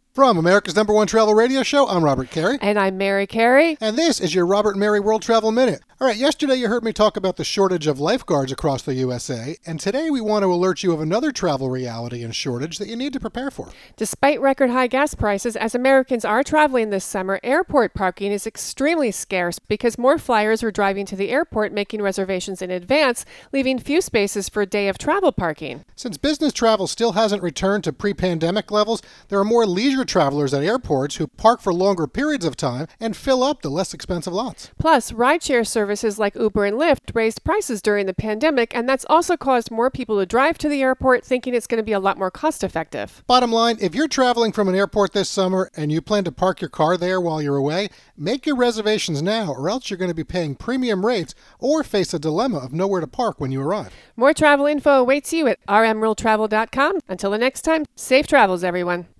From America's #1 travel radio show, I'm Robert Carey. And I'm Mary Carey. And this is your Robert and Mary World Travel Minute. All right, yesterday you heard me talk about the shortage of lifeguards across the USA, and today we want to alert you of another travel reality and shortage that you need to prepare for. Despite record high gas prices, as Americans are traveling this summer, airport parking is extremely scarce because more flyers are driving to the airport making reservations in advance, leaving few spaces for a day of travel parking. Since business travel still hasn't returned to pre-pandemic levels, there are more leisure travelers at airports who park for longer periods of time and fill up the less expensive lots. Plus, rideshare services like Uber and Lyft raised prices during the pandemic, and that's also caused more people to drive to the airport thinking it's going to be a lot more cost-effective. Bottom line, if you're traveling from an airport this summer and you plan to park your car there while you're away, make your reservations now or else you're going to be paying premium rates or face a dilemma of nowhere to park when you arrive. More travel info awaits you at rmworldtravel.com. Until the next time, safe travels, everyone.